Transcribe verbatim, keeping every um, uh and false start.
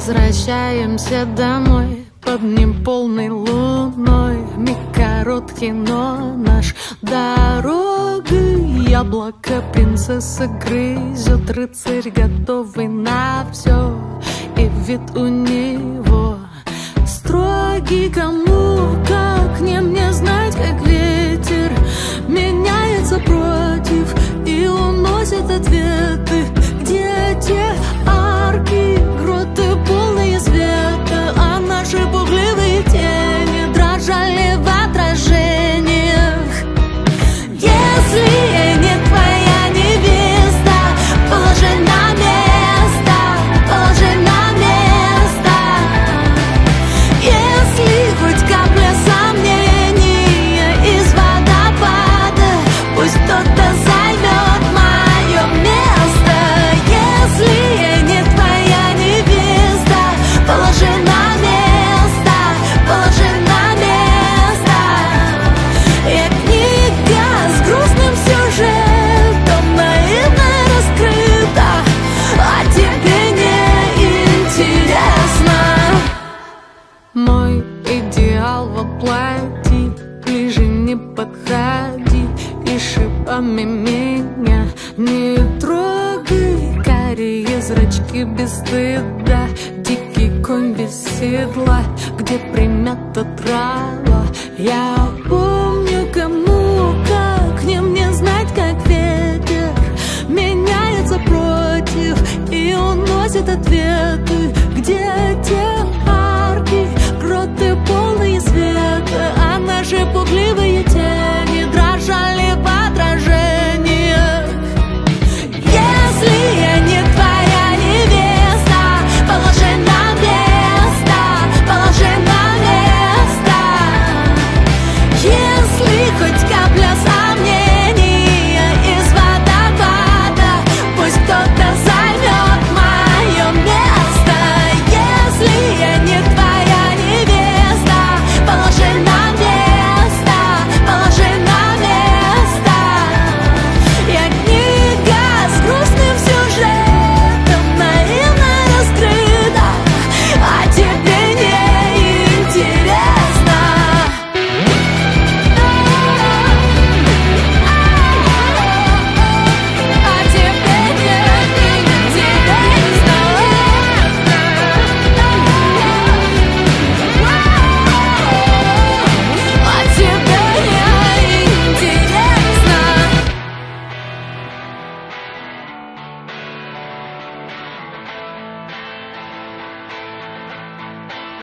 Возвращаемся домой под неполной луной. Миг короткий, но наш дорогой. Яблоко принцесса грызет, рыцарь готовый на все. И вид у него строгий. Кому, как не мне знать, как ветер меняется против и уносит ответы. Где те арки, гроты полные света, а наши пугливые тени дрожали в отражениях. Если я не твоя невеста, положи на место, положи на место. Если хоть капля сомнения из водопада, пусть кто-то займет мое место. Если я не твоя невеста, положи на место, положи на место. Я книга с грустным сюжетом, наивно раскрыта, а тебе не интересно. Мой идеал воплоти, ближе не подходи и шипами меня не трогай. Карие зрачки без стыда, дикий конь без седла, где примята трава. Я помню, кому, как не мне знать, как ветер меняется против и уносит ответы.